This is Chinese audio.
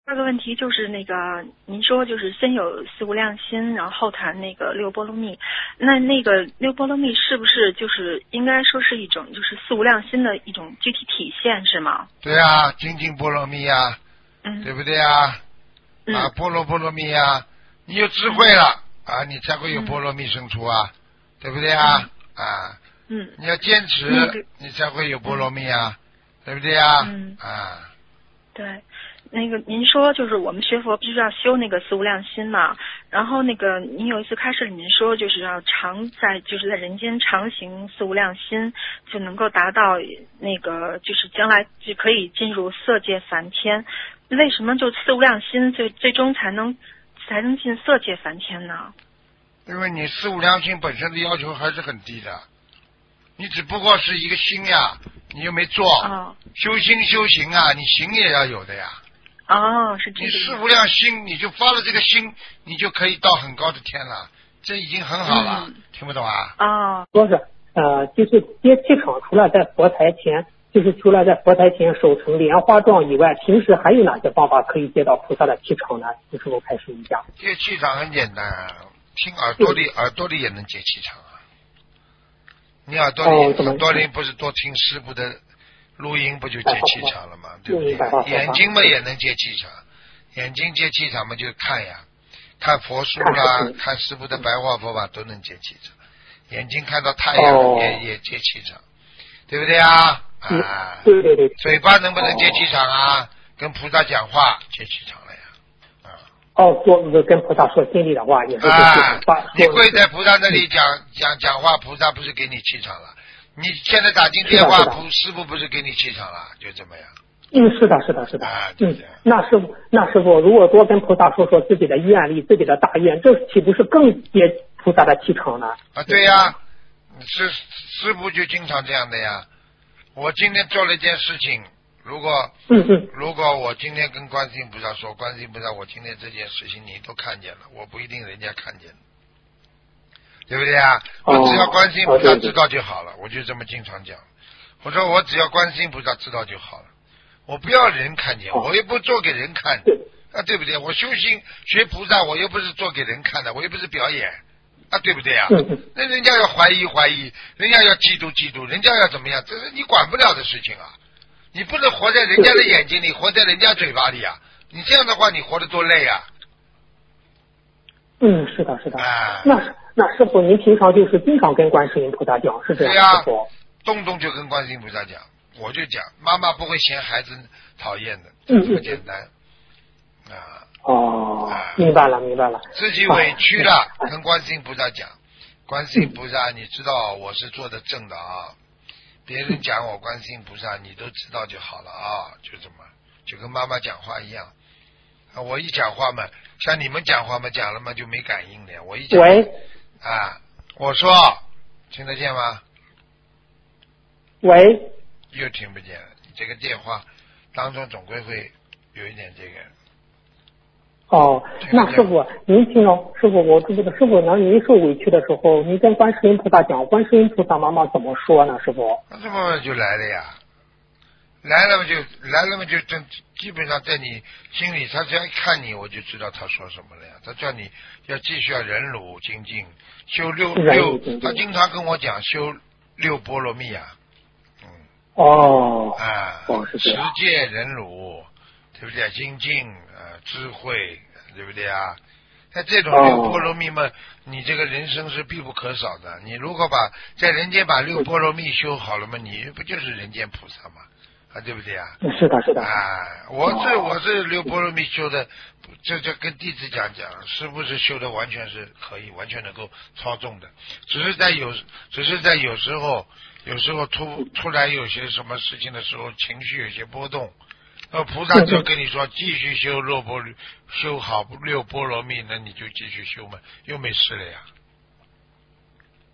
第二个问题就是那个，您说就是先有四无量心，然后后谈那个六波罗蜜。那个六波罗蜜是不是就是应该说是一种就是四无量心的一种具体体现是吗？ 对啊，精进波罗蜜啊，对不对啊？啊，波罗蜜啊，你有智慧了啊，你才会有波罗蜜生出啊，对不对啊？啊，你要坚持，你才会有波罗蜜啊，对不对啊？啊， 对。那个您说就是我们学佛必须要修那个四无量心嘛，然后那个您有一次开示里面说就是要就是在人间常行四无量心，就能够达到那个就是将来就可以进入色界梵天。为什么就四无量心最终才能进色界梵天呢？ 因为你四无量心本身的要求还是很低的，你只不过是一个心呀，你又没做，修心修行啊，你行也要有的呀。 哦，是这个。 你四无量心，你就发了这个心，你就可以到很高的天了，这已经很好了，听不懂啊？ 哦，说是就是接气场，除了在佛台前手成莲花状以外，平时还有哪些方法可以接到菩萨的气场呢？请师父开示一下。 接气场很简单，听耳朵里也能接气场啊。你耳朵里不是多听师父的录音不就接气场了吗？对不对？眼睛嘛也能接气场，眼睛接气场嘛就看呀，看佛书啦，看师父的白话佛法都能接气场。眼睛看到太阳也接气场，对不对啊？啊， 对对对。 嘴巴能不能接气场啊？跟菩萨讲话接气场了呀。 跟菩萨说心里的话也是。 你跪在菩萨那里讲话，菩萨不是给你气场了？你现在打进电话，师父不是给你气场了，就这么样。 是的。那师父，如果多跟菩萨说自己的愿力、自己的大愿，这岂不是更接菩萨的气场呢？ 啊，对呀，师父就经常这样的呀。我今天做了一件事情，如果我今天跟观世音菩萨说，观世音菩萨，我今天这件事情你都看见了，我不一定人家看见。对不对啊？我只要观世音菩萨知道就好了，我就这么经常讲。我说我只要观世音菩萨知道就好了，我不要人看见，我又不做给人看啊，对不对？我修行学菩萨，我又不是做给人看的，我又不是表演啊，对不对啊？那人家要怀疑，人家要嫉妒，人家要怎么样？这是你管不了的事情啊！你不能活在人家的眼睛里，活在人家嘴巴里啊！你这样的话，你活得多累啊！ 是的。那师父，您平常就是经常跟观世音菩萨讲，是这样？ 对呀，动就跟观世音菩萨讲，我就讲，妈妈不会嫌孩子讨厌的，就这么简单明白了。 自己委屈了，跟观世音菩萨讲，观世音菩萨，你知道我是做的正的啊，别人讲我观世音菩萨，你都知道就好了啊，就这么，就跟妈妈讲话一样。我一讲话嘛，像你们讲话嘛，讲了嘛就没感应的。我一讲，我说听得见吗？ 喂， 又听不见了。你这个电话当中总归会有一点这个。 那师傅，您听到师傅，我这个师傅呢，您受委屈的时候，您跟观世音菩萨讲，观世音菩萨妈妈怎么说呢？师傅？ 那这么就来了呀。来了嘛就基本上在你心里，他只要一看你，我就知道他说什么了呀。他叫你要继续要忍辱精进，修六，他经常跟我讲修六波罗蜜啊。持戒忍辱，对不对？精进智慧，对不对啊？那这种六波罗蜜嘛，你这个人生是必不可少的。你如果在人间把六波罗蜜修好了嘛，你不就是人间菩萨吗？对不对啊？ 是的。 我是六波罗蜜修的，这跟弟子讲，是不是修的完全是可以，完全能够操纵的，只是在有时候突然有些什么事情的时候，情绪有些波动，菩萨就跟你说继续修好六波罗蜜，那你就继续修嘛，又没事了呀。